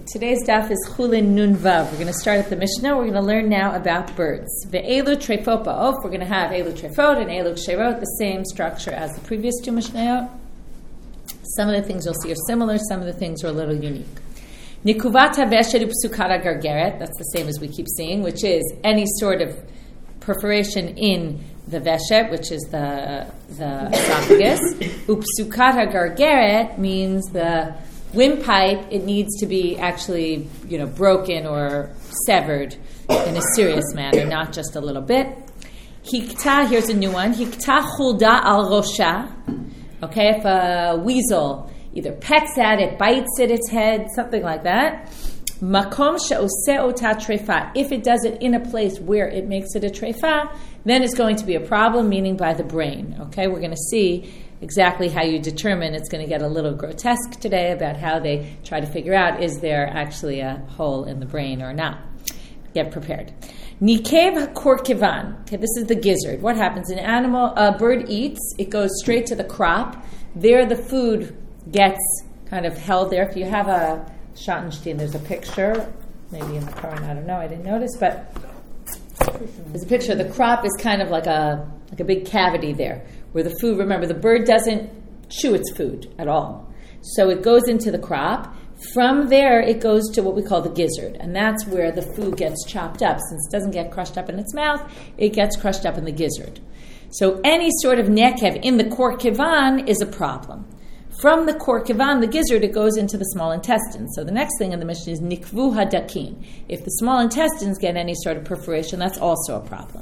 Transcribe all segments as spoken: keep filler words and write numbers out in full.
Today's daf is Chulin Nun Vav. We're going to start at the Mishnah. We're going to learn now about birds. Ve'elu trefot ba'of. We're going to have elu trefot and elu kshirot, the same structure as the previous two Mishnayot. Some of the things you'll see are similar. Some of the things are a little unique. Nikuvat haveshet upsukara gargeret. That's the same as we keep seeing, which is any sort of perforation in the veshet, which is the the esophagus. Upsukara gargeret means the windpipe, it needs to be actually, you know, broken or severed in a serious manner, not just a little bit. Hikta, here's a new one. Hikta chulda al rosha. Okay, if a weasel either pecks at it, bites at its head, something like that. Makom she'oseh ota trefa. If it does it in a place where it makes it a trefa, then it's going to be a problem, meaning by the brain. Okay, we're going to see exactly how you determine. It's going to get a little grotesque today about how they try to figure out, is there actually a hole in the brain or not. Get prepared. Nikev hakorkivan. Okay, this is the gizzard. What happens? An animal, a bird eats, it goes straight to the crop. There the food gets kind of held there. If you have a Schottenstein, there's a picture, maybe in the car, I don't know, I didn't notice, but there's a picture. The crop is kind of like a like a big cavity there, where the food, remember, the bird doesn't chew its food at all. So it goes into the crop. From there, it goes to what we call the gizzard, and that's where the food gets chopped up. Since it doesn't get crushed up in its mouth, it gets crushed up in the gizzard. So any sort of nekev in the korkivan is a problem. From the korkivan, the gizzard, it goes into the small intestines. So the next thing in the Mishnah is nikvu hadakin. If the small intestines get any sort of perforation, that's also a problem.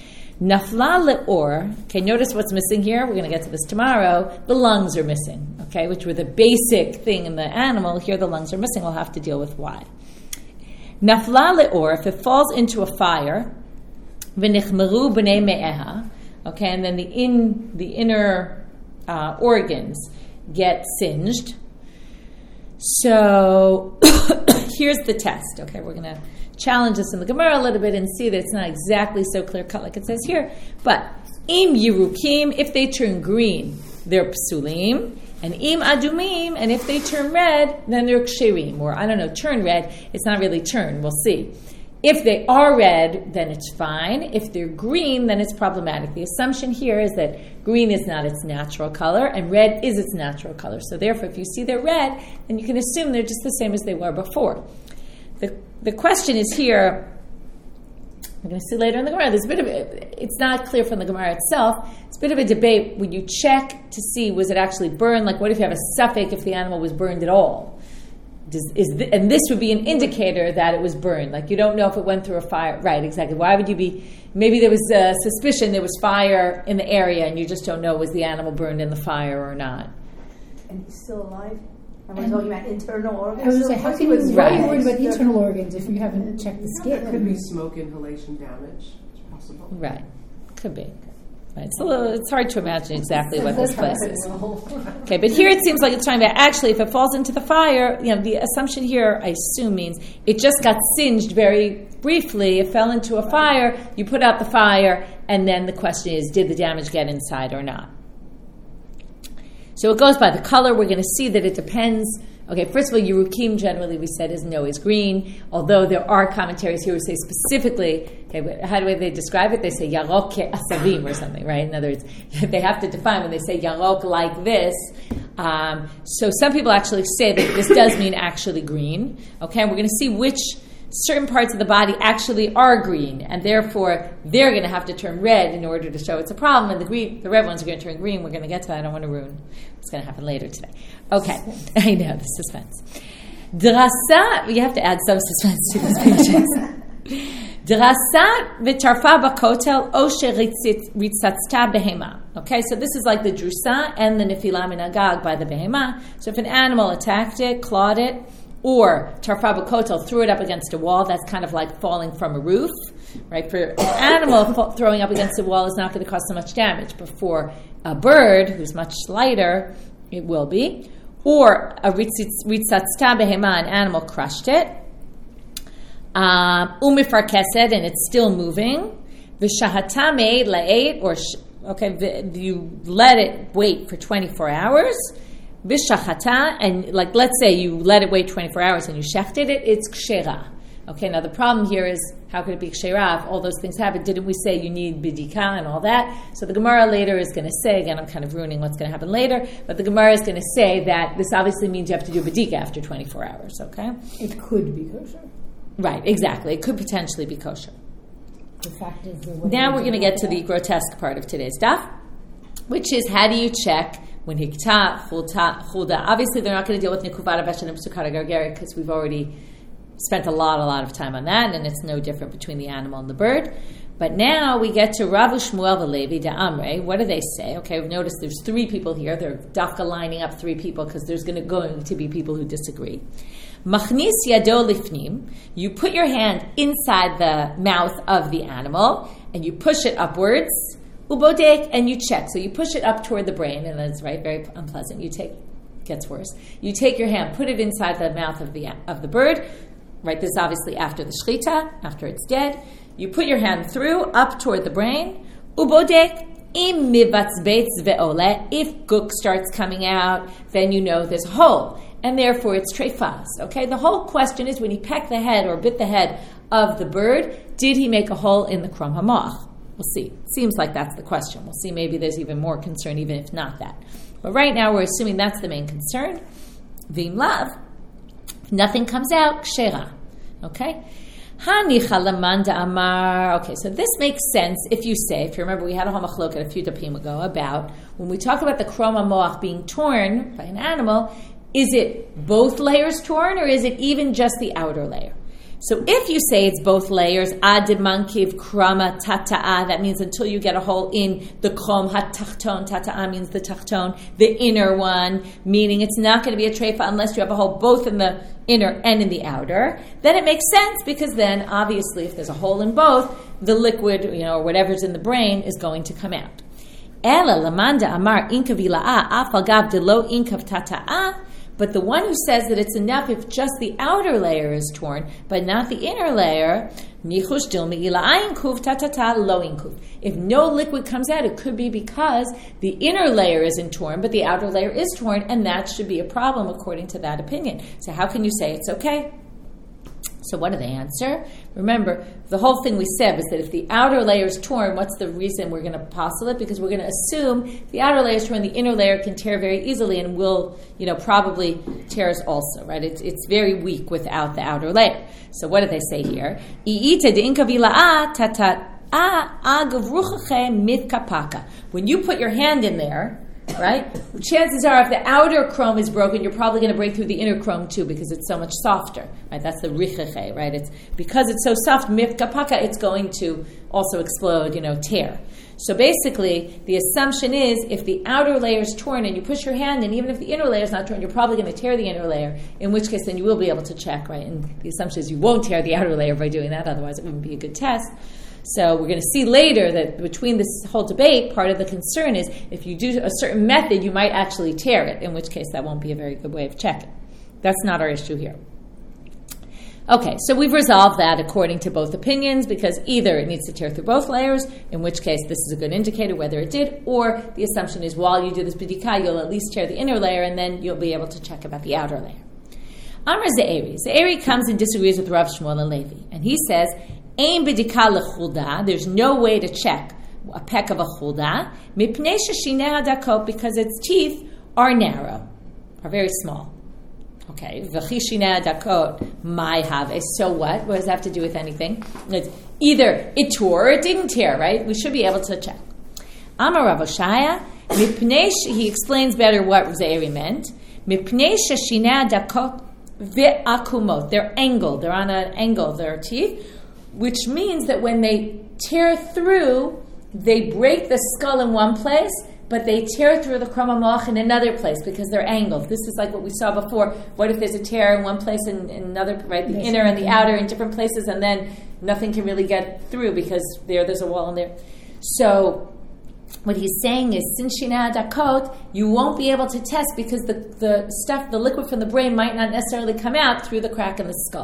Nafla le'or. Okay, notice what's missing here. We're going to get to this tomorrow. The lungs are missing, okay, which were the basic thing in the animal. Here the lungs are missing. We'll have to deal with why. Nafla le'or, if it falls into a fire, v'nichmeru b'nei me'eha, okay, and then the in the inner uh, organs get singed. So here's the test. Okay, we're going to challenge this in the Gemara a little bit and see that it's not exactly so clear cut like it says here. But im yirukim, if they turn green, they're psulim, and im adumim, and if they turn red, then they're kshirim. Or I don't know, turn red. It's not really turn. We'll see. If they are red, then it's fine. If they're green, then it's problematic. The assumption here is that green is not its natural color, and red is its natural color. So therefore, if you see they're red, then you can assume they're just the same as they were before. The the question is here, we're going to see later in the Gemara, there's a bit of a, it's not clear from the Gemara itself, it's a bit of a debate when you check to see, was it actually burned? Like, what if you have a suffix if the animal was burned at all? Does, is th- and this would be an indicator that it was burned. Like, you don't know if it went through a fire. Right, exactly. Why would you be... Maybe there was a suspicion there was fire in the area and you just don't know, was the animal burned in the fire or not. And he's still alive? And we're talking about internal organs? I was going to say, how can you be right. worried about internal organs if you haven't checked the skin? It could be smoke inhalation damage. It's possible. Right. Could be. Right. It's a little, it's hard to imagine exactly what this place is. Okay, but here it seems like it's talking about, actually, if it falls into the fire, you know, the assumption here, I assume, means it just got singed very briefly, it fell into a fire, you put out the fire, and then the question is, did the damage get inside or not? So it goes by the color. We're going to see that it depends. Okay, first of all, Yerukim generally we said is no, is green, although there are commentaries here who say specifically, okay, how do they describe it? They say yarok asavim or something, right? In other words, they have to define when they say yarok like this. Um, so some people actually say that this does mean actually green. Okay, and we're going to see which certain parts of the body actually are green, and therefore they're going to have to turn red in order to show it's a problem, and the green, the red ones are going to turn green. We're going to get to that. I don't want to ruin what's going to happen later today. Okay, I know, the suspense. Drasa, you have to add some suspense to these pages. Drasa v'tarfa b'kotel o sheritzatzta behema. Okay, so this is like the drusa and the nefila min agag by the behema. So if an animal attacked it, clawed it, or tarfa b'kotel, threw it up against a wall, that's kind of like falling from a roof, right? For an animal, fa- throwing up against a wall is not going to cause so much damage, but for a bird, who's much lighter, it will be. Or a ritzatzta behema, an animal crushed it, umifarkeset, and it's still moving, v'shahatame la'et, or, sh- okay, you let it wait for twenty-four hours, Bishachata, and like let's say you let it wait twenty-four hours and you shechted it, it's kshera. Okay, now the problem here is, how could it be kshera if all those things happen? Didn't we say you need bidika and all that? So the Gemara later is going to say, again, I'm kind of ruining what's going to happen later, but the Gemara is going to say that this obviously means you have to do bidika after twenty-four hours, okay? It could be kosher. Right, exactly. It could potentially be kosher. The fact is, the way Now we we're going to do get to that. the grotesque part of today's daf, which is how do you check when hikta, chulta, chulda. Obviously, they're not going to deal with nikuvara veshanim sukara gargari because we've already spent a lot, a lot of time on that, and it's no different between the animal and the bird. But now we get to Rav Shmuel v'Levi de Amre. What do they say? Okay, we've noticed there's three people here. They're dafka lining up three people because there's going to, going to be people who disagree. Machnis yado lifnim. You put your hand inside the mouth of the animal and you push it upwards. Ubodek, and you check. So you push it up toward the brain, and that's right, very unpleasant. You take, gets worse. You take your hand, put it inside the mouth of the of the bird. Right, this is obviously after the shechita, after it's dead. You put your hand through, up toward the brain. Ubodek, im mivatzbeitz ve'ole. If guk starts coming out, then you know there's a hole, and therefore it's treifas. Okay, the whole question is when he pecked the head or bit the head of the bird, did he make a hole in the krom hamach? We'll see. Seems like that's the question. We'll see. Maybe there's even more concern, even if not that. But right now we're assuming that's the main concern. Vim lav. Nothing comes out, kshera. Okay? Hanicha lamanda amar. Okay, so this makes sense if you say, if you remember, we had a hamachloket a few dapim ago about when we talk about the krom hamoach being torn by an animal, is it both layers torn or is it even just the outer layer? So if you say it's both layers, adimankiv krama tata'a, that means until you get a hole in the krom hatachton, tata'a means the tachton, the inner one, meaning it's not going to be a treifa unless you have a hole both in the inner and in the outer, then it makes sense because then obviously if there's a hole in both, the liquid, you know, or whatever's in the brain is going to come out. Ela lamanda amar inkav ila'a afagav delo inkav tata'a. But the one who says that it's enough if just the outer layer is torn, but not the inner layer, if no liquid comes out, it could be because the inner layer isn't torn, but the outer layer is torn, and that should be a problem according to that opinion. So how can you say it's okay? So what do they answer? Remember, the whole thing we said was that if the outer layer is torn, what's the reason we're going to postulate? Because we're going to assume the outer layer is torn, the inner layer can tear very easily and will, you know, probably tears also, right? It's it's very weak without the outer layer. So what do they say here? When you put your hand in there, right? Chances are if the outer chrome is broken, you're probably going to break through the inner chrome too because it's so much softer, right? That's the richeche, right? It's because it's so soft, mifkapaka, it's going to also explode, you know, tear. So basically, the assumption is if the outer layer is torn and you push your hand in, even if the inner layer is not torn, you're probably going to tear the inner layer, in which case then you will be able to check, right? And the assumption is you won't tear the outer layer by doing that, otherwise it wouldn't be a good test. So we're going to see later that between this whole debate, part of the concern is if you do a certain method, you might actually tear it, in which case that won't be a very good way of checking. That's not our issue here. Okay, so we've resolved that according to both opinions because either it needs to tear through both layers, in which case this is a good indicator whether it did, or the assumption is while you do this bidika, you'll at least tear the inner layer and then you'll be able to check about the outer layer. Amar Ze'eri. Ze'eri comes and disagrees with Rav Shmuel and Levi, and he says, Ein bidika lechulda. There's no way to check a peck of a chulda. Mipnei sheshinei hadakot, because its teeth are narrow, are very small. Okay, v'chishinei hadakot my have. So what? What does that have to do with anything? It's either it tore or it didn't tear, right? We should be able to check. Amar Rav Oshaya, mipnei. He explains better what Ze'eri meant. Mipnei sheshinei hadakot ve'akumot. They're angled. They're on an angle. Their teeth. Which means that when they tear through, they break the skull in one place, but they tear through the krom hamoach in another place because they're angled. This is like what we saw before. What if there's a tear in one place and in another, right? The inner and the outer in different places, and then nothing can really get through because there, there's a wall in there. So what he's saying is, since shinei hadakot, you won't be able to test because the, the stuff, the liquid from the brain might not necessarily come out through the crack in the skull.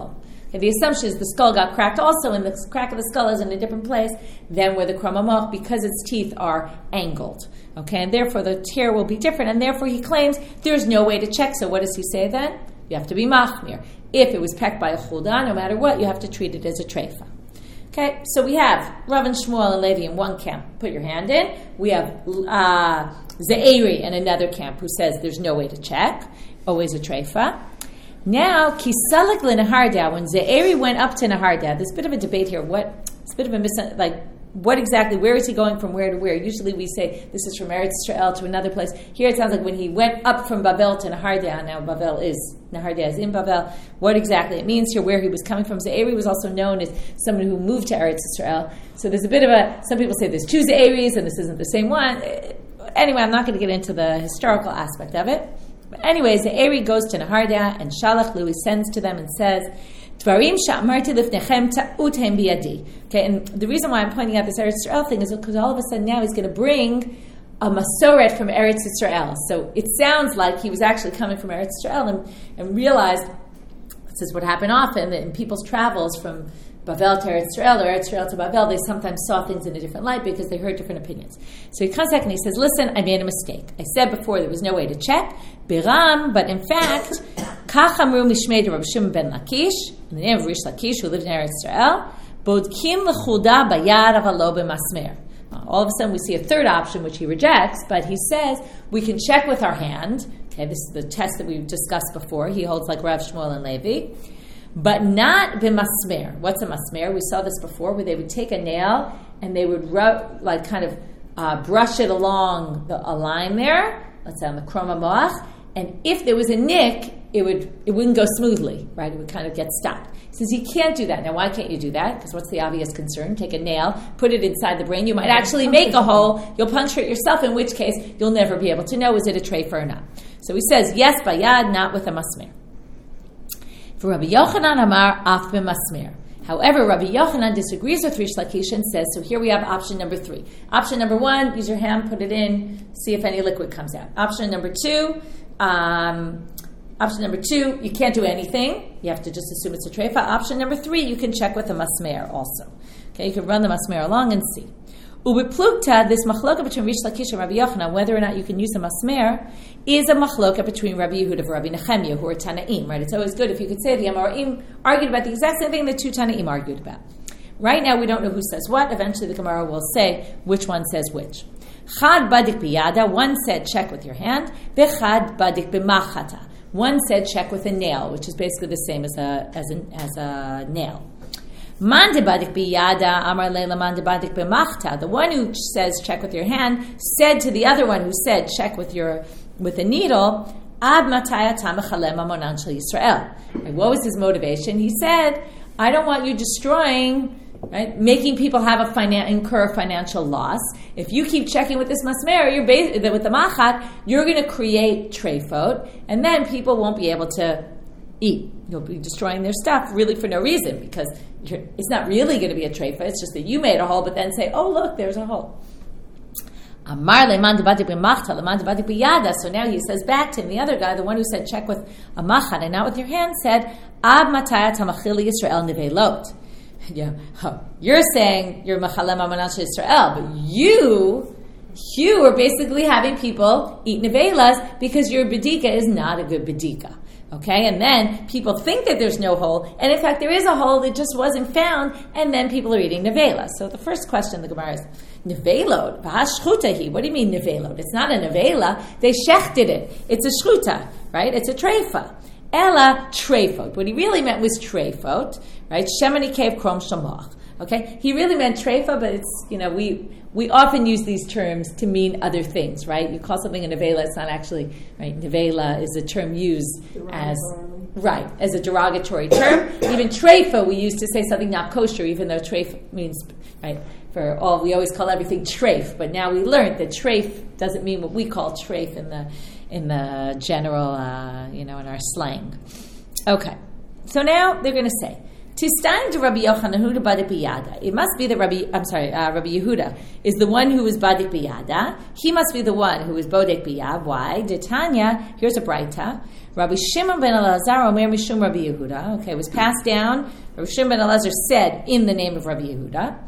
Okay, the assumption is the skull got cracked also, and the crack of the skull is in a different place than where the kromamach, because its teeth are angled. Okay, and therefore the tear will be different, and therefore he claims there's no way to check. So what does he say then? You have to be machmir. If it was pecked by a chulda, no matter what, you have to treat it as a treifa. Okay, so we have Rav and Shmuel and Levi in one camp. Put your hand in. We have uh, Ze'eri in another camp who says there's no way to check. Always a treifa. Now, Kisalik l'Naharda, when Ze'eri went up to Naharda, there's a bit of a debate here. What? It's a bit of a mis like. What exactly, where is he going from where to where? Usually we say this is from Eretz Yisrael to another place. Here it sounds like when he went up from Bavel to Naharda, now Bavel is, Naharda is in Bavel. What exactly it means here, where he was coming from. Ze'eri was also known as someone who moved to Eretz Yisrael. So there's a bit of a, some people say there's two Ze'eris and this isn't the same one. Anyway, I'm not going to get into the historical aspect of it. But anyway, Ze'eri goes to Naharda and Shalach Lui sends to them and says, Dvarim sha'amarti lifnechem ta'utem biyadi. Okay, and the reason why I'm pointing out this Eretz Yisrael thing is because all of a sudden now he's going to bring a masoret from Eretz Yisrael. So it sounds like he was actually coming from Eretz Yisrael and, and realized, this is what happened often, that in people's travels from Bavel to Eretz Yisrael or Eretz Yisrael to Bavel, they sometimes saw things in a different light because they heard different opinions. So he comes back and he says, listen, I made a mistake. I said before there was no way to check. Biram, but in fact, Kach amru mishmei de Rav Shimon ben Lakish, in the name of Rish Lakish, who lived in Eretz Yisrael, bodkim l'chuda bayad avalo b'masmer. All of a sudden we see a third option which he rejects, but he says we can check with our hand. Okay, this is the test that we discussed before. He holds like Rav Shmuel and Levi. But not b'masmer. What's a masmer? We saw this before, where they would take a nail and they would rub, like kind of uh, brush it along the, a line there, let's say on the kroma moach, and if there was a nick, it would it wouldn't go smoothly, right? It would kind of get stopped. He says you can't do that. Now, why can't you do that? Because what's the obvious concern? Take a nail, put it inside the brain. You might actually make a hole. You'll puncture it yourself, in which case you'll never be able to know is it a treifa or not. So he says yes, bayad, not with a masmer. For Rabbi Yochanan Amar af b'masmer. However, Rabbi Yochanan disagrees with Rish Lakish and says, so here we have option number three. Option number one, use your hand, put it in, see if any liquid comes out. Option number two, um, option number two, you can't do anything. You have to just assume it's a treifa. Option number three, you can check with a masmer also. Okay, you can run the masmer along and see. Ubeplukta, this machloka between Rish Lakish and Rabbi Yochanan, whether or not you can use a masmer, is a machloka between Rabbi Yehuda and Rabbi Nechemia, who are Tanaim, right? It's always good if you could say the Amoraim argued about the exact same thing the two Tanaim argued about. Right now we don't know who says what. Eventually the Gemara will say which one says which. Chad badik biyada, one said check with your hand. Bechad badik b'machata. One said check with a nail, which is basically the same as a as a, as a nail. Man debadik biyada, amar leila man debadik b'machta. The one who says check with your hand said to the other one who said check with your with a needle, ad mataya tamachalem amonan shel Yisrael. What was his motivation? He said, I don't want you destroying, right, making people have a finan- incur financial loss. If you keep checking with this masmer, you're bas- with the machat, you're going to create treifot, and then people won't be able to eat. You'll be destroying their stuff really for no reason, because you're, it's not really going to be a treifa. It's just that you made a hole, but then say, oh, look, there's a hole. So now he says back to him, the other guy, the one who said check with a machat and not with your hand, said, Ad matayat hamachil Yisrael nevelot. Yeah, you're saying you're machalem amanat Yisrael, but you, you are basically having people eat nevelas because your bedika is not a good bedika. Okay, and then people think that there's no hole, and in fact there is a hole that just wasn't found, and then people are eating nevela. So the first question the Gemara is, nevelot, v'hashchutahi, what do you mean nevelot? It's not a nevela, they shechted it. It's a shchuta, right? It's a treifa. Ella treifot. What he really meant was treifot, right? Shemini kev krom shamach. Okay, he really meant treifa, but it's, you know, we we often use these terms to mean other things, right? You call something a nevela, it's not actually, right? Nevela is a term used as, right, as a derogatory term. Even treifa we used to say something not kosher, even though treif means, right, for all, we always call everything treif, but now we learned that treif doesn't mean what we call treif in the in the general, uh, you know, in our slang. Okay, so now they're going to say, Tistain to Rabbi Yochanan Huda Badik Biyada. It must be that Rabbi, I'm sorry, uh, Rabbi Yehuda is the one who is Badik Biyada. He must be the one who is Bodek Biyad. Why? Detanya, here's a Braita. Rabbi Shimon ben Elazar Omer Mishum Rabbi Yehuda. Okay, it was passed down. Rabbi Shimon ben Elazar said in the name of Rabbi Yehuda,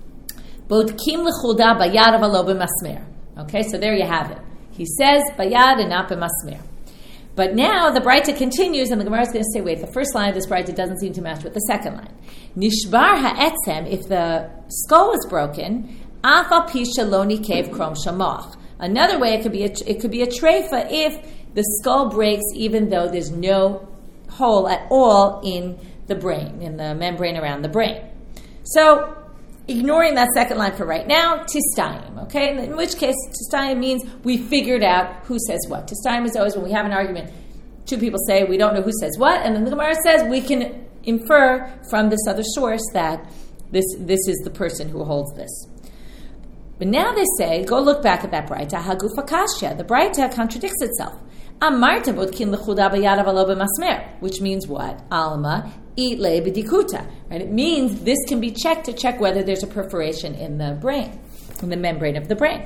Bodkim l'chulda bayad avalo b'masmer. Okay, so there you have it. He says bayad and not b'masmer. But now the Braita continues, and the Gemara is going to say, wait, the first line of this Braita doesn't seem to match with the second line. Nishbar ha'etzem, if the skull was broken, afal pisha lo nikev krom shamoch. Another way, it could be a, it could be a treifa if the skull breaks even though there's no hole at all in the brain, in the membrane around the brain. So, ignoring that second line for right now, tistayim, okay? In which case, tistayim means we figured out who says what. Tistayim is always when we have an argument, two people say we don't know who says what, and then the Gemara says we can infer from this other source that this this is the person who holds this. But now they say, go look back at that Braita, Hagufa Kashya. The Braita contradicts itself. Amarta bodkin l'chuda b'yad avalo b'masmer, which means what? Alma itle b'dikuta. Right? It means this can be checked to check whether there's a perforation in the brain, in the membrane of the brain.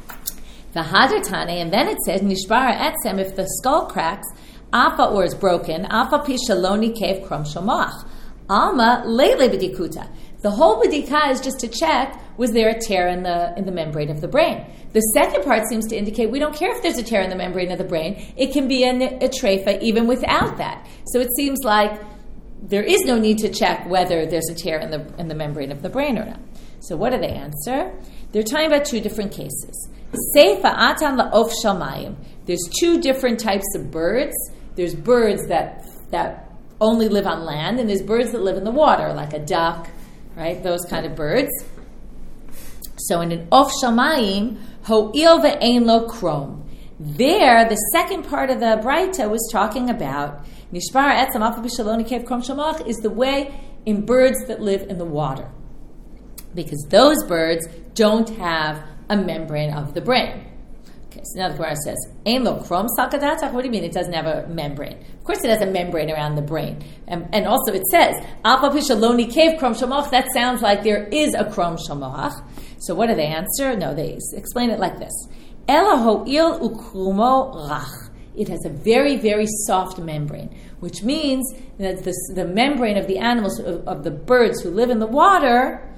The hadartane, and then it says nishbar etzem, if the skull cracks, afa or is broken, afa pishaloni kev krom shomach. Alma leile b'dikuta. The whole b'dika is just to check, was there a tear in the in the membrane of the brain? The second part seems to indicate we don't care if there's a tear in the membrane of the brain. It can be a, a treifa even without that. So it seems like there is no need to check whether there's a tear in the in the membrane of the brain or not. So what do they answer? They're talking about two different cases. Seifa atan la'of shamayim. There's two different types of birds. There's birds that that only live on land, and there's birds that live in the water, like a duck, right? Those kind of birds. So in an of shamayim, ho'il ve'ein lo krom. There, the second part of the Braita was talking about nishbar etzem afa b'shaloni kev krom shamach is the way in birds that live in the water, because those birds don't have a membrane of the brain. Okay, so now the Gemara says, Ein lo krom salkadatach? What do you mean it doesn't have a membrane? Of course it has a membrane around the brain. And, and also it says, Alpa pishaloni kev krom shamach. That sounds like there is a krom shamach. So what do they answer? No, they explain it like this. Ela ho'il ukrumo rach. It has a very, very soft membrane, which means that this, the membrane of the animals, of, of the birds who live in the water,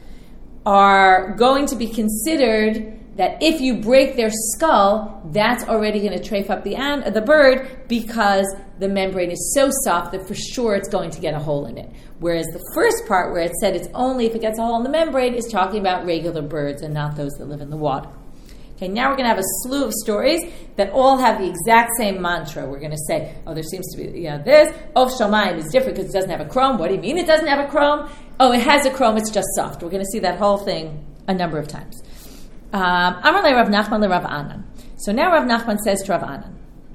are going to be considered that if you break their skull, that's already going to trafe up the an- the bird, because the membrane is so soft that for sure it's going to get a hole in it. Whereas the first part where it said it's only if it gets a hole in the membrane is talking about regular birds and not those that live in the water. Okay, now we're going to have a slew of stories that all have the exact same mantra. We're going to say, oh, there seems to be, you know, this. Of Shomayim is different because it doesn't have a chrome. What do you mean it doesn't have a chrome? Oh, it has a chrome, it's just soft. We're going to see that whole thing a number of times. Amar le Rav Nachman le Rav Anan. So now Rav Nachman says to Rav Anan,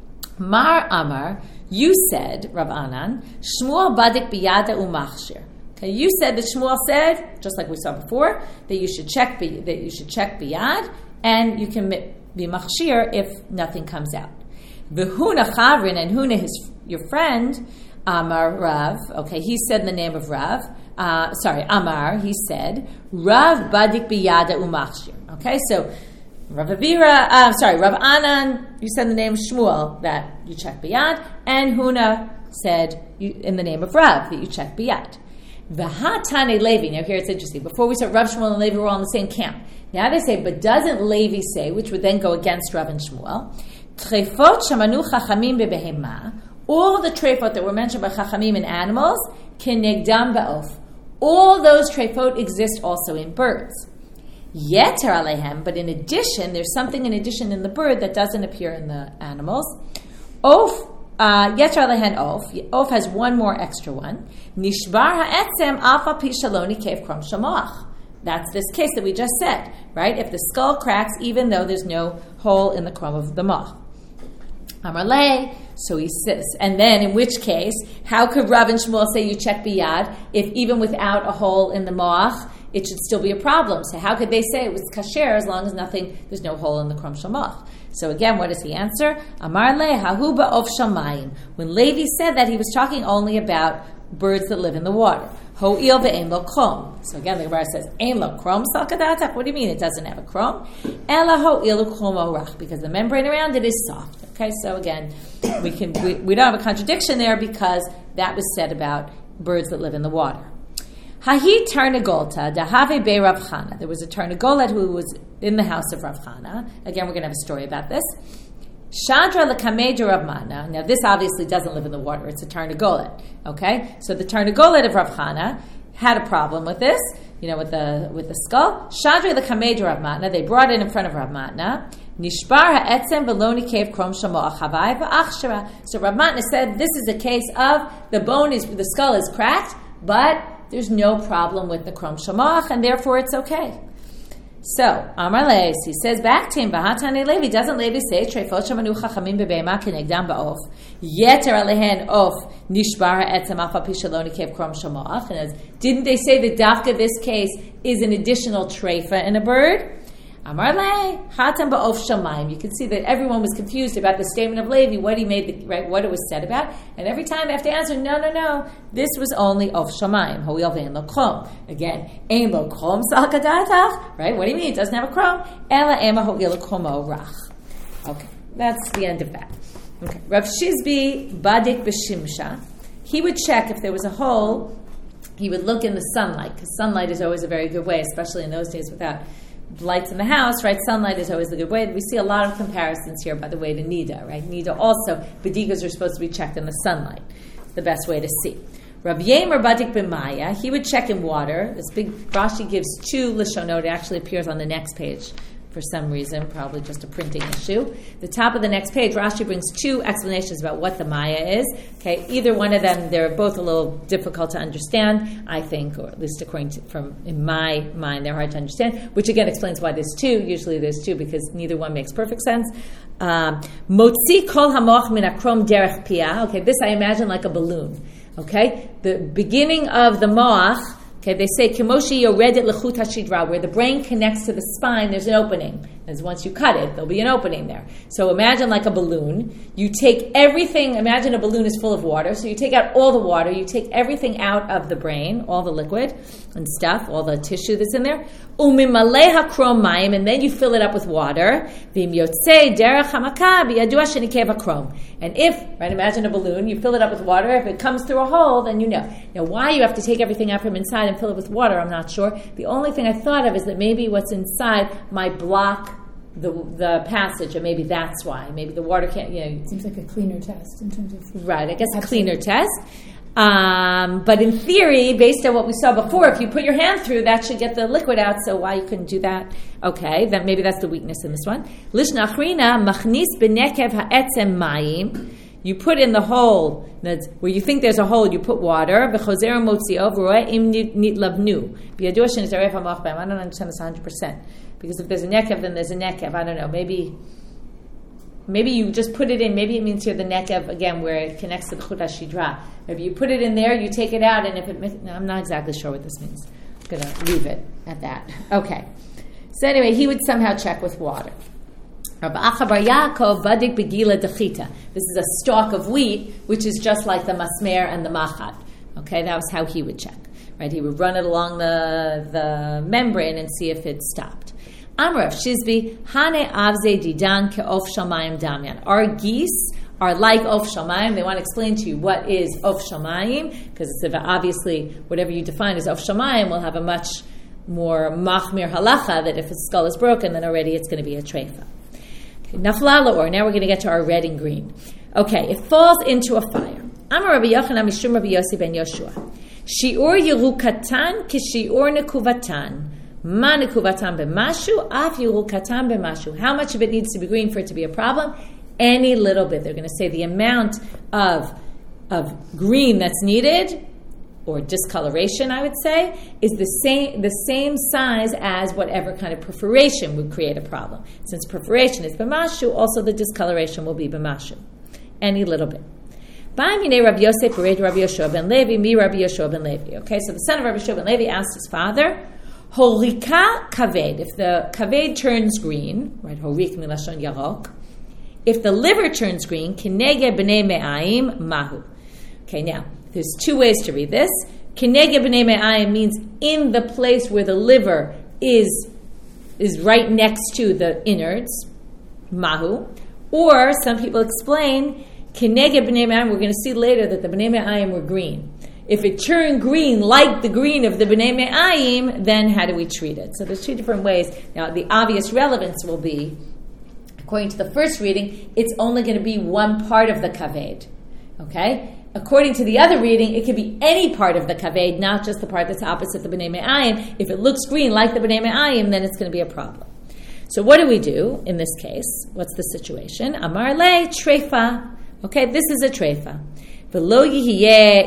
Mar Amar, you said, Rav Anan, Shmuel badik biyada umachshir. Okay, you said that Shmuel said, just like we saw before, that you should check that you should check biyad, and you can be machshir if nothing comes out. V'huna chavrin, and Huna, his your friend, Amar Rav. Okay, he said in the name of Rav. Uh, sorry, Amar. He said Rav badik biyada umachshir. Okay, so Rav Avira. Uh, sorry, Rav Anan. You said in the name of Shmuel that you check biyad, and Huna said you, in the name of Rav that you check biyad. V'hatane Levi. Now here it's interesting. Before we said Rav, Shmuel, and Levi were all in the same camp. Now they say, but doesn't Levi say, which would then go against Rav and Shmuel, Trefot shamanu chachamim bebehema, all the trefot that were mentioned by chachamim in animals, kenegdam ba'of. All those trefot exist also in birds. Yeter alehem, but in addition, there's something in addition in the bird that doesn't appear in the animals. Of, yeter alehen of, of has one more extra one. Nishbar ha'etzem alfa pi shaloni kev krom shamoach. That's this case that we just said, right? If the skull cracks, even though there's no hole in the chrome of the moch. Amarle, so he says, and then in which case, how could Rav and Shmuel say you check biyad if even without a hole in the moach, it should still be a problem? So how could they say it was kasher as long as nothing, there's no hole in the chrome shamach? So again, what does he answer? Amarle, hahuba of shamayim. When Levi said that, he was talking only about birds that live in the water. Ho'il ve'en lo krom. So again, the Gemara says, ein lo krom salkadatak. What do you mean it doesn't have a krom? Ela ho'il krom rach, because the membrane around it is soft. Okay, so again, we can we, we don't have a contradiction there because that was said about birds that live in the water. Hahi tarnagolta dahave be Rav Chana. There was a tarnagolet who was in the house of Rav Chana. Again, we're going to have a story about this. Shadra lekamei Rav Mana. Now, this obviously doesn't live in the water. It's a tarnagolet. Okay, so the tarnagolet of Rav Chana had a problem with this. You know, with the with the skull. Shadra lekamei Rav Mana. They brought it in front of Rav Mana. Nishbar ha'etzem v'lo nikev krom shamo achavai v'achshara. So Rav Mana said this is a case of the bone is the skull is cracked, but there's no problem with the krom shamach, and therefore it's okay. So, Amar Leis, he says back to him, V'hatane Levi, doesn't Levi say, Treifot shamanu chachamim bebeima kenegdam ba'of, yeter alehen of nishbar ha'etzem afa pishaloni kev krom shamach. And didn't they say that dafka this case is an additional treifa in a bird? Amar Le, hatam ba'of shamayim. You can see that everyone was confused about the statement of Levi, what he made, the, right, what it was said about, and every time they have to answer, no, no, no, this was only of shamayim. Ho'il ve'en lo krom. Again, ein lo krom sal kadatach. Right? What do you mean? It doesn't have a krom. Ela ema ho'il lo kromo rach. Okay, that's the end of that. Okay, Rav Shizbi badik b'shimsha. He would check if there was a hole. He would look in the sunlight, because sunlight is always a very good way, especially in those days without lights in the house, right? Sunlight is always a good way. We see a lot of comparisons here, by the way, to Nida, right? Nida also, bedigas are supposed to be checked in the sunlight. The best way to see. Rav Yemer Badik B'Maya, he would check in water. This big, Rashi gives two lishonot. It actually appears on the next page for some reason, probably just a printing issue. The top of the next page, Rashi brings two explanations about what the Maya is. Okay, either one of them, they're both a little difficult to understand, I think, or at least according to, from in my mind, they're hard to understand, which again explains why there's two. Usually there's two because neither one makes perfect sense. Motzi kol hamoch min akrom derech piyah. Okay, this I imagine like a balloon. Okay, the beginning of the moach. Okay, they say Kimoshi yoredet lechut hashidra, where the brain connects to the spine. There's an opening, and once you cut it, there'll be an opening there. So imagine like a balloon. You take everything. Imagine a balloon is full of water. So you take out all the water. You take everything out of the brain, all the liquid and stuff, all the tissue that's in there. Umimaleha krom mayim, and then you fill it up with water. Vim yotzei derech hamaka biyadua shenikev hakrom. And if, right, imagine a balloon, you fill it up with water. If it comes through a hole, then you know. Now, why you have to take everything out from inside and fill it with water, I'm not sure. The only thing I thought of is that maybe what's inside might block the the passage, and maybe that's why. Maybe the water can't, you know. It seems like a cleaner test in terms of... Right, I guess a cleaner test. Um, but in theory, based on what we saw before, if you put your hand through, that should get the liquid out, so why you couldn't do that? Okay, then maybe that's the weakness in this one. Lishna achrina machnis b'nekev ha'etzem mayim. You put in the hole, that's where you think there's a hole, you put water. V'chozer motzio v'roeh im nitlavnu. B'yadua shenizaref hamach b'hem. I don't understand this one hundred percent. Because if there's a nekev, then there's a nekev. I don't know, maybe... Maybe you just put it in. Maybe it means here the nekev again, where it connects to the chut hashidra. Maybe you put it in there, you take it out, and if it, no, I'm not exactly sure what this means. I'm going to leave it at that. Okay. So anyway, he would somehow check with water. Rabbi Acha bar Yaakov badik begila dechita. This is a stalk of wheat, which is just like the masmer and the machat. Okay, that was how he would check. Right, he would run it along the the membrane and see if it stopped. Amrav Shizbi, Hane Avze Didan Ke'of Shamayim Damyan. Our geese are like Of Shamayim. They want to explain to you what is Of Shamayim, because it's obviously whatever you define as Of Shamayim will have a much more machmir halacha that if its skull is broken, then already it's going to be a treifa. Nafla La'or. Now we're going to get to our red and green. Okay, it falls into a fire. Amar Rabbi Yochanan Mishum Rabbi Yossi ben Yoshua. Shi'ur Yerukatan Kishi'ur Nekuvatan. Ma nekuvatan b'mashu, af yerukatan b'mashu. How much of it needs to be green for it to be a problem? Any little bit. They're going to say the amount of of green that's needed, or discoloration, I would say, is the same the same size as whatever kind of perforation would create a problem. Since perforation is b'mashu, also the discoloration will be b'mashu. Any little bit. Ba'amine Rabbi Yosef Bered Rabbi Yoshua ben Levi, mi Rabbi Yoshua ben Levi. Okay, so the son of Rabbi Yoshua ben Levi asked his father, Horika kaved. If the kaved turns green, right? Horik milashon yarok. If the liver turns green, kinege b'nei me'ayim mahu. Okay, now there's two ways to read this. Keneged b'nei me'ayim means in the place where the liver is is right next to the innards, mahu. Or some people explain Keneged b'nei me'ayim. We're going to see later that the b'nei me'ayim were green. If it turned green like the green of the b'nei me'ayim, then how do we treat it? So there's two different ways. Now the obvious relevance will be, according to the first reading, it's only going to be one part of the kaved. Okay? According to the other reading, it could be any part of the kaved, not just the part that's opposite the b'nei me'ayim. If it looks green like the b'nei me'ayim, then it's going to be a problem. So what do we do in this case? What's the situation? Amar le treifa. Okay, this is a treifa. But he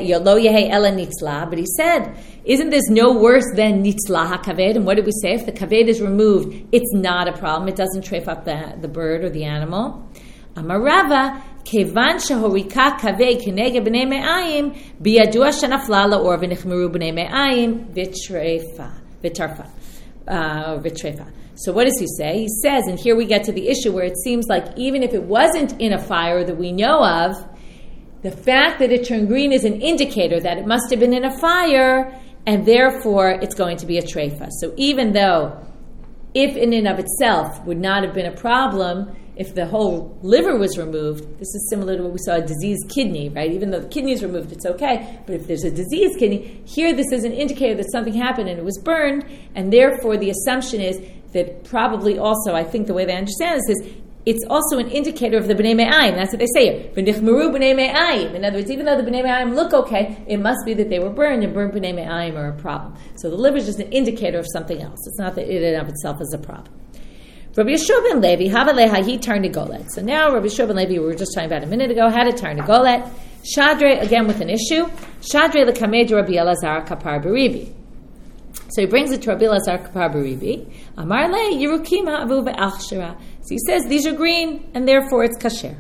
said, isn't this no worse than nitzlah ha-kaved? And what did we say? If the kaved is removed, it's not a problem. It doesn't treif up the, the bird or the animal. Amarava, kevan shehorika kaved keneged b'nei me'ayim biyadua shenafla la'or v'nichmeru b'nei me'ayim v'treifa, v'tarfa, v'treifa. So what does he say? He says, and here we get to the issue where it seems like even if it wasn't in a fire that we know of, the fact that it turned green is an indicator that it must have been in a fire, and therefore it's going to be a treifa. So even though, if in and of itself would not have been a problem, if the whole liver was removed, this is similar to what we saw, a diseased kidney, right? Even though the kidney is removed, it's okay. But if there's a diseased kidney, here this is an indicator that something happened and it was burned, and therefore the assumption is that probably also, I think the way they understand this is, it's also an indicator of the b'nei me'ayim. That's what they say here. V'nichmeru b'nei me'ayim. In other words, even though the b'nei me'ayim look okay, it must be that they were burned, and burned b'nei me'ayim are a problem. So the liver is just an indicator of something else. It's not that it in and of itself is a problem. Rabbi Yeshua ben Levi, havaleha he tarnegolet. So now Rabbi Yeshua ben Levi, we were just talking about a minute ago, had a tarnegolet. Shadre, again with an issue. Shadre l'kamed Rabbi Elazar kapar beribi. So he brings it to Rabbi Elazar kapar beribi. Amar le yerukim ha'avu ve'achshera. So he says these are green and therefore it's kasher.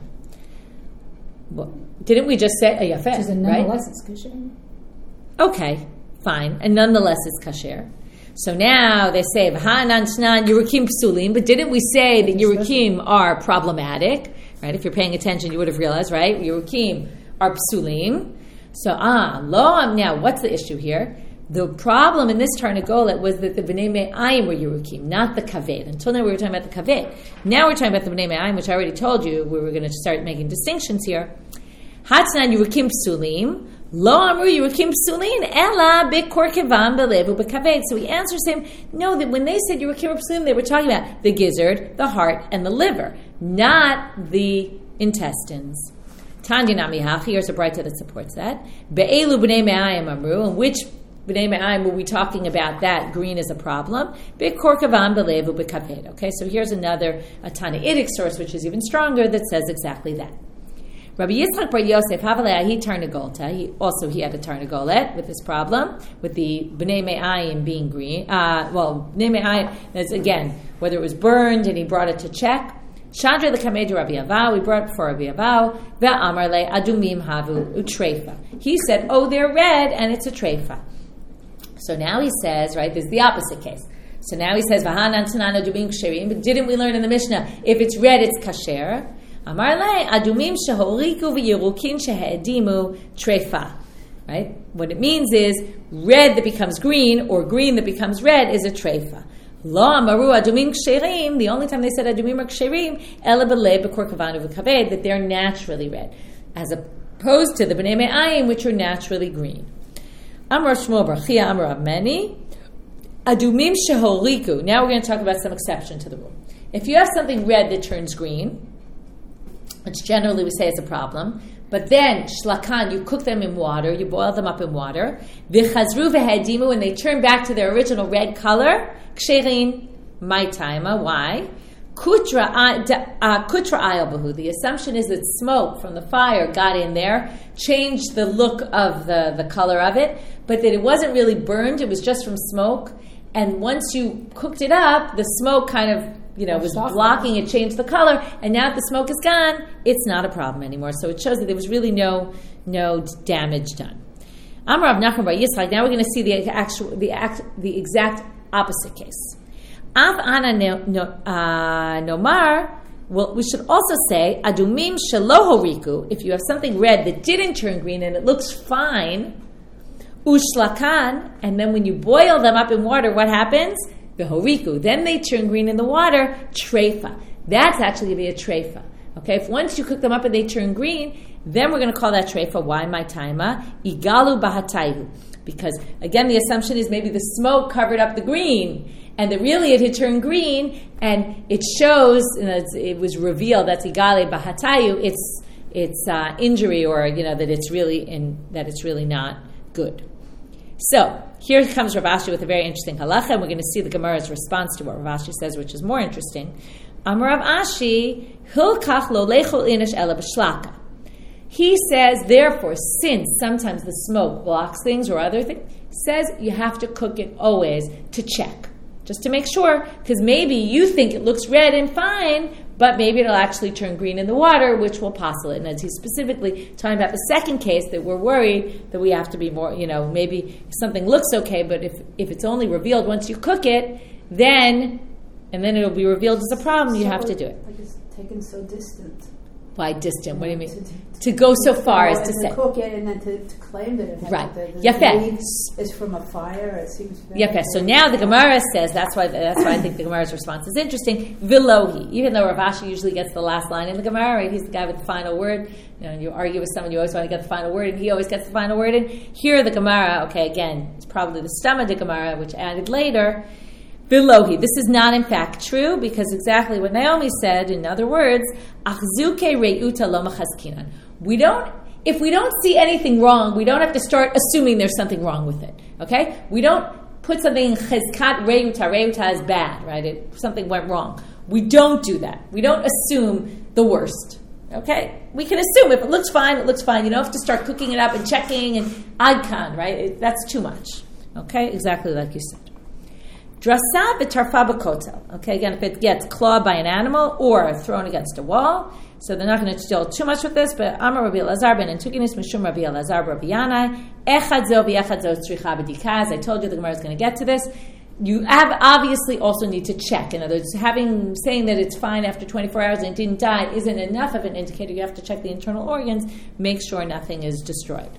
Well, didn't we just say a yafeh? So nonetheless right? It's kasher. Okay, fine, and nonetheless it's kasher. So now they say v'ha'anan shnan yerukim psulim, but didn't we say that yerukim are problematic? Right? If you're paying attention, you would have realized, right? Yerukim are psulim. So ah, lo. Now what's the issue here? The problem in this tarnegolet was that the b'nei me'ayim were yerukim, not the kaved. Until now we were talking about the kaved. Now we're talking about the b'nei me'ayim, which I already told you we were going to start making distinctions here. Hatznan yerukim psulim, lo amru yerukim psulin, ela bekorkevam belevu bekaved. So he answers him, no, that when they said yerukim psulim, they were talking about the gizzard, the heart, and the liver, not the intestines. Tanya namihach, here's a brighter that supports that. Be'elu b'nei me'ayim amru, and which b'nei me'ayim were we talking about that green is a problem? Bekorkavam belevu bekaved. Okay, so here's another a Tanaitic source which is even stronger that says exactly that. Rabbi Yitzchak bar Yosef Havalei he tarnegolta. He also he had a tarnegolet with this problem with the b'nei me'ayim being green. Uh, well, b'nei me'ayim is again whether it was burned and he brought it to check. Chandra l'kamed Rabbi Avav, we brought it before Rabbi Avav. Ve'amar le adumim havu utreifa. He said, oh, they're red and it's a treifa. So now he says, right, this is the opposite case. So now he says, V'hanan tanana adumim ksherim, but didn't we learn in the Mishnah, if it's red, it's kasher? Amar le, adumim shehoriku v'yerukin shehedimu treifa. Right? What it means is, red that becomes green, or green that becomes red, is a treifa. Lo amaru adumim ksherim, the only time they said adumim are ksherim, ela b'lev b'korkavanu v'kaved, that they're naturally red, as opposed to the b'nei me'ayim, which are naturally green. Amar Shmuel bar Chia, Amar Avmeni, adumim shehoriku. Now we're going to talk about some exception to the rule. If you have something red that turns green, which generally we say is a problem, but then shlakan, you cook them in water, you boil them up in water, v'chazru v'hedimu, and they turn back to their original red color, ksherin, my taima. Why? Kutra ayalbahu. The assumption is that smoke from the fire got in there, changed the look of the, the color of it, but that it wasn't really burned, it was just from smoke. And once you cooked it up, the smoke kind of, you know, was blocking it, changed the color, and now that the smoke is gone, it's not a problem anymore. So it shows that there was really no no damage done. Amar Rav Nachman bar Yitzchak. Now we're going to see the actual the act, the exact opposite case. Av ana nomar. Well, we should also say adumim shelo horiku. If you have something red that didn't turn green and it looks fine, Ushlakan, and then when you boil them up in water, what happens? V'horiku. Then they turn green in the water. Treifa. That's actually going to be a treifa. Okay, if once you cook them up and they turn green, then we're going to call that treifa. Why my taima? Igalu bahataihu. Because again, the assumption is maybe the smoke covered up the green, and that really it had turned green, and it shows, you know, it's, it was revealed that's igale bahatayu. It's it's uh, injury, or you know that it's really in that it's really not good. So here comes Rav Ashi with a very interesting halacha, and we're going to see the Gemara's response to what Rav Ashi says, which is more interesting. Amar Rav Ashi hilkach lo lechol inish ela b'shlaka. He says, therefore, since sometimes the smoke blocks things or other things, says you have to cook it always to check, just to make sure, because maybe you think it looks red and fine, but maybe it'll actually turn green in the water, which will possible it. And as he's specifically talking about the second case, that we're worried that we have to be more, you know, maybe something looks okay, but if, if it's only revealed once you cook it, then, and then it'll be revealed as a problem, you So have to do it. Like it's taken so distant. Why distant? What do you mean? To, to, To go so far as and to to say. cook it and then to, to claim that it has Right. the, the Yafeh. leaves is from a fire. It seems very Yep. So now the Gemara says that's why that's why I think the Gemara's response is interesting. Vilohi, even though Rav Ashi usually gets the last line in the Gemara, right? He's the guy with the final word. You know, you argue with someone, you always want to get the final word, and he always gets the final word. And here the Gemara, okay, again, it's probably the Stamma de Gemara, which added later. Vilohi. This is not in fact true, because exactly what Naomi said, in other words, achzuke reuta lo machaskinan. We don't. If we don't see anything wrong, we don't have to start assuming there's something wrong with it. Okay? We don't put something in chizkat reuta. Reuta is bad, right? It, something went wrong. We don't do that. We don't assume the worst. Okay? We can assume if it looks fine, it looks fine. You don't have to start cooking it up and checking and adkan, right? It, that's too much. Okay? Exactly like you said. Drasa v'tarfa b'kotel. Okay, again, if it gets clawed by an animal or thrown against a wall, so they're not going to deal too much with this, but Amar Rabbi Elazar ben Antukinis Mishum Rabbi Elazar Rabbi Yanai Echad zo v'echad zo tzricha b'dikaz. I told you the Gemara is going to get to this. You have obviously also need to check. In other words, having saying that it's fine after twenty-four hours and it didn't die isn't enough of an indicator. You have to check the internal organs, make sure nothing is destroyed.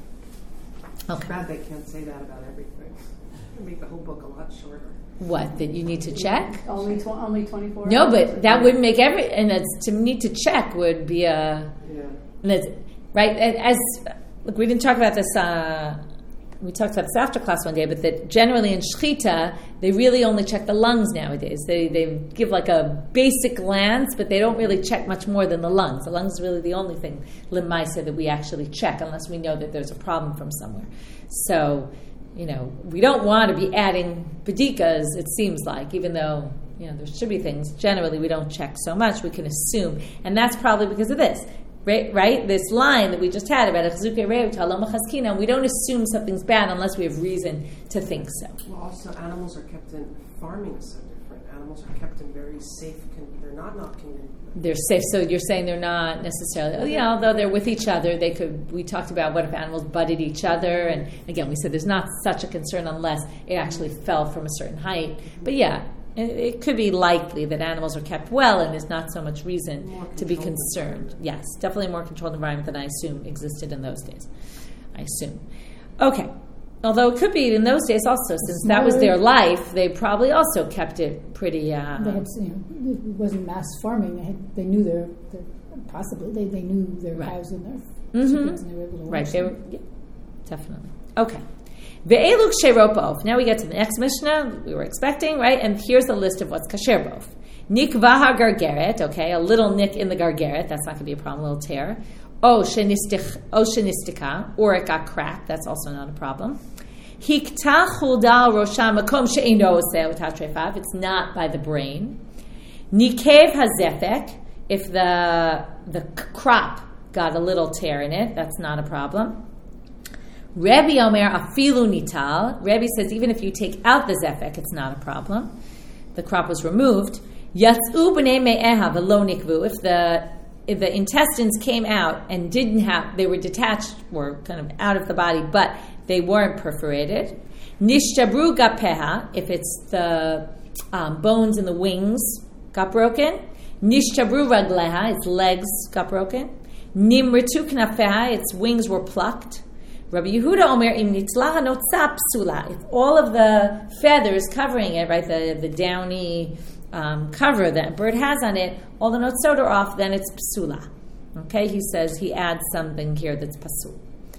Okay. It's bad they can't say that about everything. It'll make the whole book a lot shorter. What, that you need to check? Only tw- only twenty-four No, hours? but that wouldn't make every, and that's, to need to check would be a, Yeah. that's, right? As look, we didn't talk about this. Uh, we talked about this after class one day, but that generally in shechita they really only check the lungs nowadays. They they give like a basic glance, but they don't really check much more than the lungs. The lungs is really the only thing l'maisa that we actually check, unless we know that there's a problem from somewhere. So. You know, we don't want to be adding bedikas, it seems like, even though, you know, there should be things. Generally, we don't check so much. We can assume. And that's probably because of this, right? right? This line that we just had about Echzuke Reu Talom Chaskina, we don't assume something's bad unless we have reason to think so. Well, also, animals are kept in, farming is so different. Animals are kept in very safe, con- they're not knocking in. They're safe. So you're saying they're not necessarily, oh yeah, although they're with each other, they could, we talked about what if animals butted each other, and again, we said there's not such a concern unless it actually fell from a certain height. But yeah, it, it could be likely that animals are kept well and there's not so much reason to be concerned. Yes, definitely a more controlled environment than I assume existed in those days. I assume. Okay. Although it could be in those days also, since that was their life, they probably also kept it pretty. Uh, they had, you know, it wasn't mass farming. They had, they knew their, their possibly they, they knew their right. cows and their mm-hmm. chickens, and they were able to right. watch They them. were yeah, definitely okay. Ve'eluk sheropov. Now we get to the next Mishnah we were expecting, right? And here's a list of what's kasher bov. Nikvaha gargeret. Okay, a little nick in the gargeret. That's not going to be a problem. A little tear. O shenistika, or it got cracked. That's also not a problem. Hikta chuldal rosham makom she'ino oseh without trefav. It's not by the brain. Nikev hazefek. If the the crop got a little tear in it, that's not a problem. Rebbe Omer afilu nital. Rebbe says even if you take out the zefek, it's not a problem. The crop was removed. Yatzu b'nei me'eha v'lo nikvu. If the if the intestines came out and didn't have, they were detached, were kind of out of the body, but they weren't perforated. Nishtabru gapeha, if it's the um, bones in the wings got broken. Nishtabru ragleha, its legs got broken. Nimritu knafeha, its wings were plucked. Rabbi Yehuda Omer im nitzlaha notza psula. If all of the feathers covering it, right, the, the downy um, cover that a bird has on it, all the notzot are off, then it's psula. Okay, he says he adds something here that's pasul.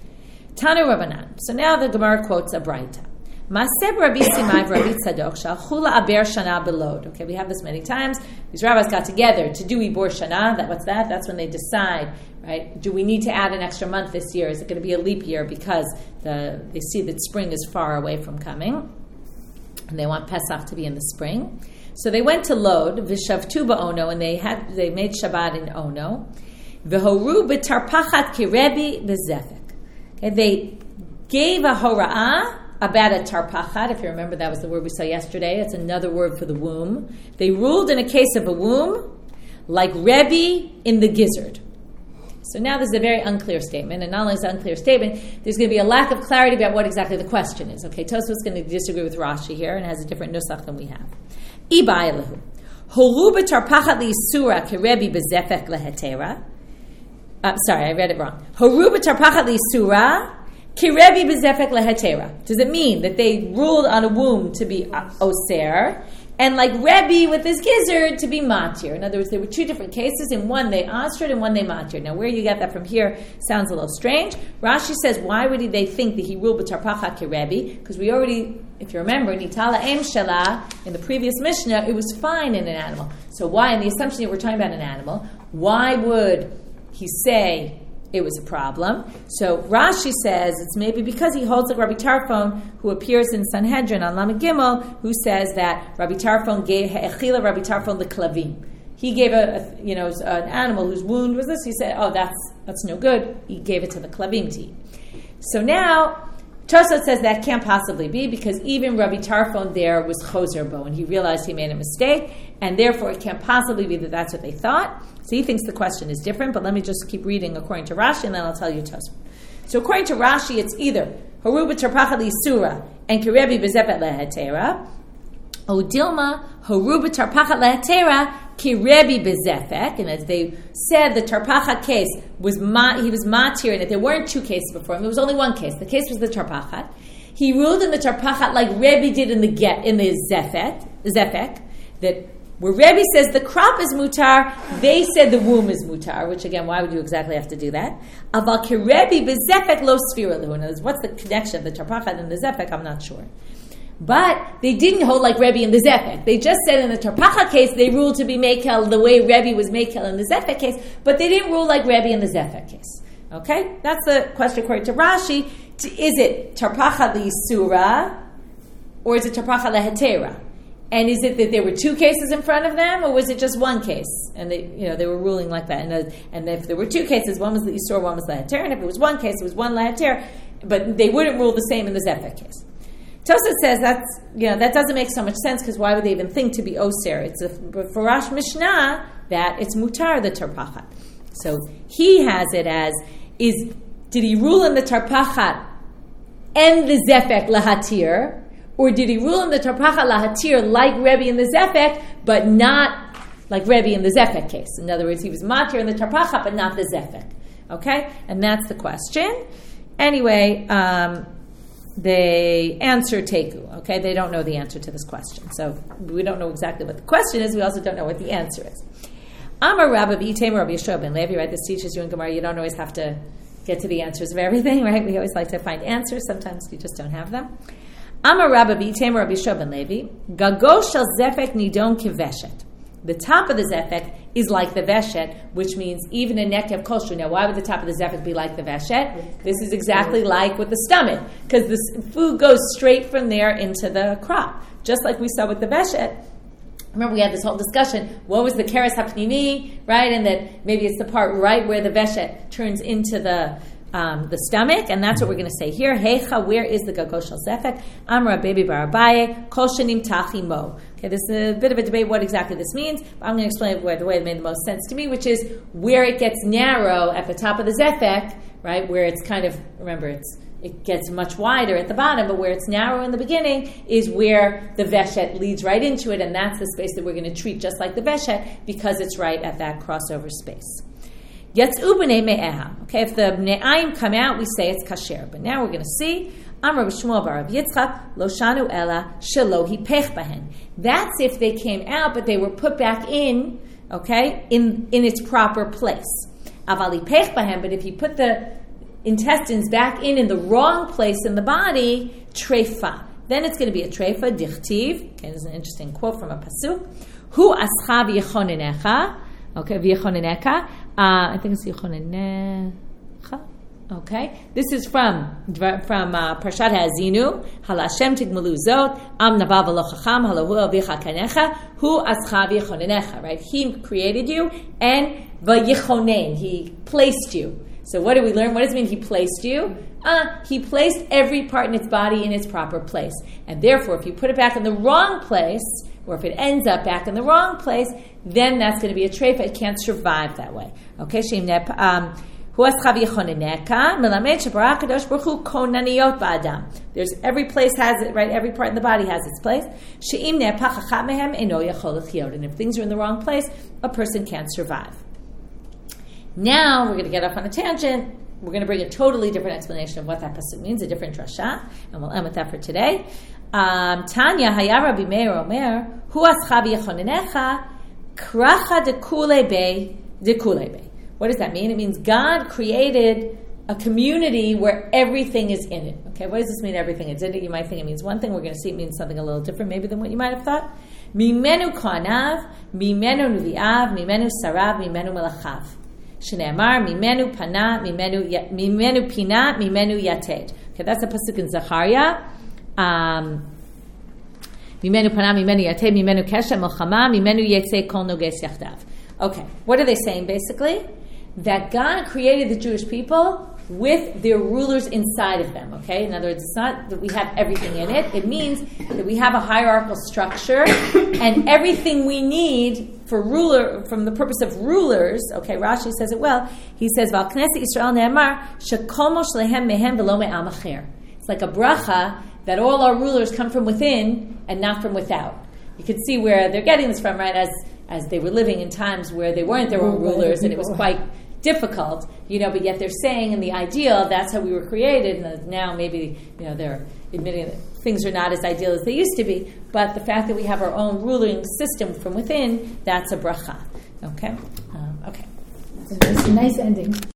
Tanu Rabbanan. So now the Gemara quotes a Braita. Maseb Rabbi Simai Rabbi Tzadok Shalchula Aber Shana Belod. Okay, we have this many times. These rabbis got together to do Ibor Shana. That what's that? That's when they decide, right? Do we need to add an extra month this year? Is it going to be a leap year because the they see that spring is far away from coming, and they want Pesach to be in the spring? So they went to Lod Vishavtu Ono, and they had they made Shabbat in Ono. V'horu b'tarpachat kirebi b'zefek. Okay, they gave a hora'ah about a tarpachat. If you remember, that was the word we saw yesterday. It's another word for the womb. They ruled in a case of a womb like Rebbe in the gizzard. So now this is a very unclear statement, and not only is it an unclear statement, there's going to be a lack of clarity about what exactly the question is. Okay, Tosfos is going to disagree with Rashi here and has a different nusach than we have. Iba'ilahu. Horu b'tarpachat li'isura kirebi b'zefek lehetera. Uh, sorry, I read it wrong. Horu b'tarpachat li'isura kirebi b'zefek lehetera. Does it mean that they ruled on a womb to be oser, and like Rebbe with his gizzard to be matir? In other words, there were two different cases. In one they osred, and one they matir. Now, where you get that from here sounds a little strange. Rashi says, why would they think that he ruled b'tarpachat kirebi? Because we already, if you remember, nitala em shelah, in the previous Mishnah, it was fine in an animal. So why, in the assumption that we're talking about an animal, why would he say it was a problem? So Rashi says it's maybe because he holds like Rabbi Tarfon, who appears in Sanhedrin on Lamed Gimel, who says that Rabbi Tarfon gave Echila Rabbi Tarfon the klavim. He gave a, a you know an animal whose wound was this. He said, "Oh, that's that's no good." He gave it to the klavim to eat. So now Tosfos says that can't possibly be because even Rabbi Tarfon there was choser bo, and he realized he made a mistake, and therefore it can't possibly be that that's what they thought. So he thinks the question is different, but let me just keep reading according to Rashi, and then I'll tell you Tosfos. So according to Rashi, it's either Haru b'tarpachat li'isura and kirebi b'zefek lehetera, or Dilma Haru b'tarpachat lehetera kirebi b'zefek. And as they said, the tarpachat case was ma, he was matir, and that there weren't two cases before him. There was only one case. The case was the tarpachat. He ruled in the tarpachat like Rebbe did in the get in the zefek, zefek that. Where Rebbe says the crop is mutar, they said the womb is mutar, which again, why would you exactly have to do that? Aval kirebi bezefek lo sfira lehu. What's the connection of the tarpachat and the zefek? I'm not sure. But they didn't hold like Rebbe in the zefek. They just said in the tarpachat case, they ruled to be mekel the way Rebbe was mekel in the zefek case, but they didn't rule like Rebbe in the zefek case. Okay? That's the question according to Rashi. Is it tarpachat li'isura, or is it tarpachat lehetera? And is it that there were two cases in front of them, or was it just one case? And they, you know, they were ruling like that. And, uh, and if there were two cases, one was the Isur, one was the Heter. And if it was one case, it was one Heter. But they wouldn't rule the same in the Zefek case. Tosfos says that's, you know, that doesn't make so much sense because why would they even think to be Oser? It's a Farash Mishnah that it's Mutar the Tarpachat. So he has it as is did he rule in the Tarpachat and the Zefek Lahatir? Or did he rule in the Tarpachat Lahatir like Rebbe in the Zefek, but not like Rebbe in the Zefek case? In other words, he was Matir in the Tarpachat, but not the Zefek. Okay? And that's the question. Anyway, um, they answer Teku. Okay? They don't know the answer to this question. So we don't know exactly what the question is. We also don't know what the answer is. Amar Rabbi Item Rabbi Yeshua ben Levi, right? This teaches you in Gemara, you don't always have to get to the answers of everything, right? We always like to find answers. Sometimes you just don't have them. Amar Rabbi B'Item Rabbi Yeshua ben Levi, Gago shel zefek nidon kiveshet. The top of the zefek is like the veshet, which means even a nekev kosher. Now, why would the top of the zefek be like the veshet? This is exactly like with the stomach, because the food goes straight from there into the crop, just like we saw with the veshet. Remember, we had this whole discussion. What was the keres hapnimi, right? And that maybe it's the part right where the veshet turns into the Um, the stomach, and that's what we're going to say here. Heicha, where is the gago shel zefek? Amra baby barabaye kol shenim tachi mo. Okay, this is a bit of a debate what exactly this means. But I'm going to explain it the way it made the most sense to me, which is where it gets narrow at the top of the zefek, right? Where it's kind of, remember, it's it gets much wider at the bottom, but where it's narrow in the beginning is where the veshet leads right into it, and that's the space that we're going to treat just like the veshet because it's right at that crossover space. Yatzu b'nei me'eha. Okay, if the ne'ayim come out, we say it's kasher. But now we're going to see. Amar b'Shmuel bar Rav Yitzchak lo shanu ela shelo hipech bahen. That's if they came out, but they were put back in. Okay, in in its proper place. Aval hipech bahen. But if you put the intestines back in in the wrong place in the body, treifa. Then it's going to be a treifa dichtiv. Okay, this is an interesting quote from a pasuk. Hu ascha v'yechonenecha. Okay, v'yechonenecha. Uh, I think it's v'yechonenecha. Okay, this is from from uh, Parshat Ha'azinu. Halashem tigmalu zot am navav lo chacham halahu avicha kanecha hu ascha v'yechonenecha. Right, He created you and v'yechonen. He placed you. So what do we learn? What does it mean He placed you? Uh, he placed every part in its body in its proper place. And therefore, if you put it back in the wrong place, or if it ends up back in the wrong place, then that's going to be a treifa. It can't survive that way. Okay, Shem nep. Um, There's every place has it, right? Every part in the body has its place. And if things are in the wrong place, a person can't survive. Now we're going to get off on a tangent. We're going to bring a totally different explanation of what that pasuk means, a different drasha, and we'll end with that for today. Um, Tanya Haya Rabbi Meir Omer Hu ascha v'yechonenecha kracha dekule be dekule be. What does that mean? It means God created a community where everything is in it. Okay, what does this mean? Everything is in it. You might think it means one thing. We're going to see it means something a little different, maybe than what you might have thought. Mimenu koanav, mimenu nuviav, mimenu sarav, mimenu melachav. Shneamar mimenu pana, mimenu mimenu pina, mimenu yated. Okay, that's a pasuk in Zechariah. Um, mimenu pana, mimenu yated, mimenu kesha mochama, mimenu yetze kol noges yachdav. Okay, what are they saying basically? That God created the Jewish people with their rulers inside of them. Okay, in other words, it's not that we have everything in it. It means that we have a hierarchical structure, and everything we need for ruler, from the purpose of rulers. Okay, Rashi says it well. He says, "Val Knesset Yisrael ne'amar shekol moshlehem mehem v'lo me'am acher." It's like a bracha that all our rulers come from within and not from without. You can see where they're getting this from, right? As as they were living in times where they weren't their own rulers, and it was quite difficult, you know, but yet they're saying in the ideal, that's how we were created, and now maybe, you know, they're admitting that things are not as ideal as they used to be, but the fact that we have our own ruling system from within, that's a bracha. Okay? Um, okay. It's a nice, nice ending.